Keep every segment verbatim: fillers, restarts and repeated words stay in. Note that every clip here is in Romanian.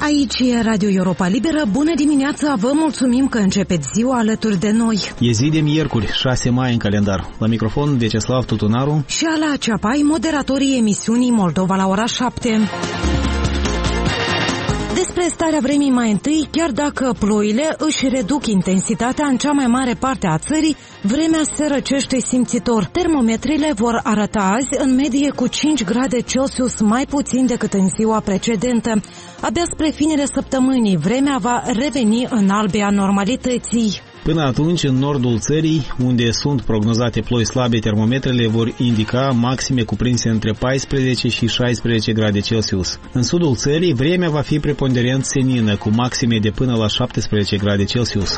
Aici e Radio Europa Liberă. Bună dimineața, vă mulțumim că începeți ziua alături de noi. E zi de miercuri, șase mai în calendar. La microfon, Vyacheslav Tutunaru și Ala Ceapai, moderatorii emisiunii Moldova la ora șapte. Despre starea vremii mai întâi, chiar dacă ploile își reduc intensitatea în cea mai mare parte a țării, vremea se răcește simțitor. Termometrele vor arăta azi în medie cu cinci grade Celsius mai puțin decât în ziua precedentă. Abia spre finele săptămânii, vremea va reveni în albea normalității. Până atunci, în nordul țării, unde sunt prognozate ploi slabe, termometrele vor indica maxime cuprinse între paisprezece și șaisprezece grade Celsius. În sudul țării, vremea va fi preponderent senină, cu maxime de până la șaptesprezece grade Celsius.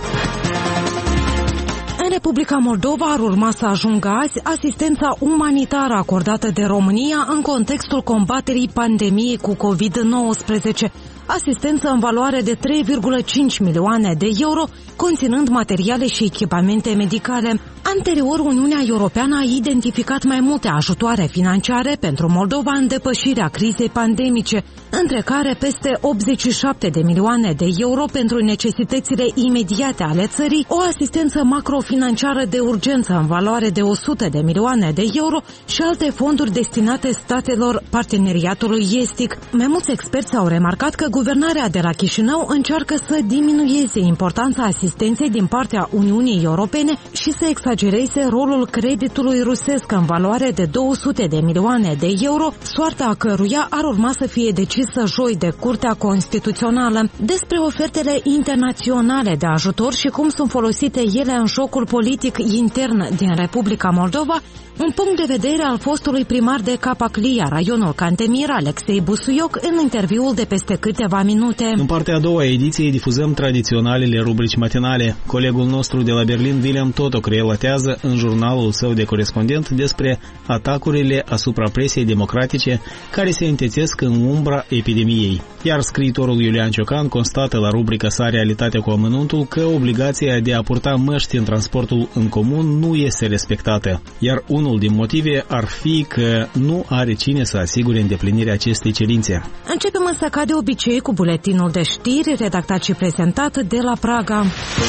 În Republica Moldova ar urma să ajungă azi asistența umanitară acordată de România în contextul combaterii pandemiei cu covid nouăsprezece. Asistență în valoare de trei virgulă cinci milioane de euro, conținând materiale și echipamente medicale. Anterior, Uniunea Europeană a identificat mai multe ajutoare financiare pentru Moldova în depășirea crizei pandemice, între care peste optzeci și șapte de milioane de euro pentru necesitățile imediate ale țării, o asistență macrofinanciară de urgență în valoare de o sută de milioane de euro și alte fonduri destinate statelor parteneriatului estic. Mai mulți experți au remarcat că guvernarea de la Chișinău încearcă să diminueze importanța asistenței din partea Uniunii Europene și să exagereze rolul creditului rusesc în valoare de două sute de milioane de euro, soarta a căruia ar urma să fie decisă joi de Curtea Constituțională. Despre ofertele internaționale de ajutor și cum sunt folosite ele în jocul politic intern din Republica Moldova, un punct de vedere al fostului primar de Capaclia, raionul Cantemir, Alexei Busuioc, în interviul de peste câteva minute. În partea a doua ediției difuzăm tradiționalele rubrici matinale. Colegul nostru de la Berlin, William Totok, relatează în jurnalul său de corespondent despre atacurile asupra presiei democratice care se întețesc în umbra epidemiei. Iar scriitorul Iulian Ciocan constată la rubrica sa Realitatea cu amănuntul că obligația de a purta măști în transportul în comun nu este respectată, iar unul din motive ar fi că nu are cine să asigure îndeplinirea acestei cerințe. Începem însă ca de obicei cu buletinul de știri redactat și prezentat de la Praga.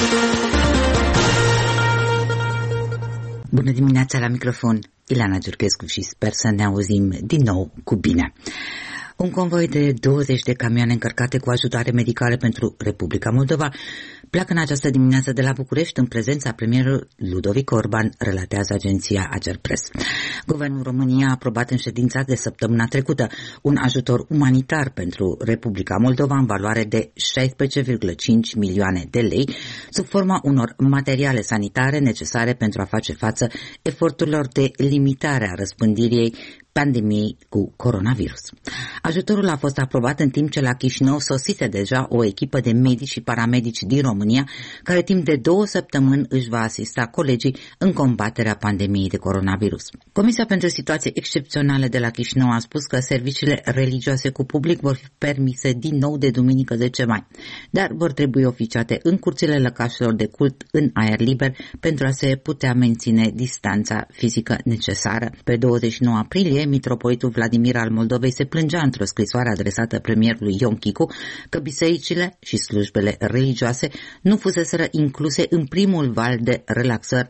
Bună dimineața, la microfon Ileana Giurchescu și sper să ne auzim din nou cu bine. Un convoi de douăzeci de camioane încărcate cu ajutoare medicale pentru Republica Moldova pleacă în această dimineață de la București în prezența premierului Ludovic Orban, relatează agenția Agerpres. Guvernul României a aprobat în ședința de săptămâna trecută un ajutor umanitar pentru Republica Moldova în valoare de șaisprezece virgulă cinci milioane de lei, sub forma unor materiale sanitare necesare pentru a face față eforturilor de limitare a răspândirii pandemiei cu coronavirus. Ajutorul a fost aprobat în timp ce la Chișinău sosise deja o echipă de medici și paramedici din România, care timp de două săptămâni își va asista colegii în combaterea pandemiei de coronavirus. Comisia pentru Situații Excepționale de la Chișinău a spus că serviciile religioase cu public vor fi permise din nou de duminică zece mai, dar vor trebui oficiate în curțile lăcașelor de cult în aer liber pentru a se putea menține distanța fizică necesară. Pe douăzeci și nouă aprilie, mitropolitul Vladimir al Moldovei se plângea într-o scrisoare adresată premierului Ion Chicu că bisericile și slujbele religioase nu fuseseră incluse în primul val de relaxări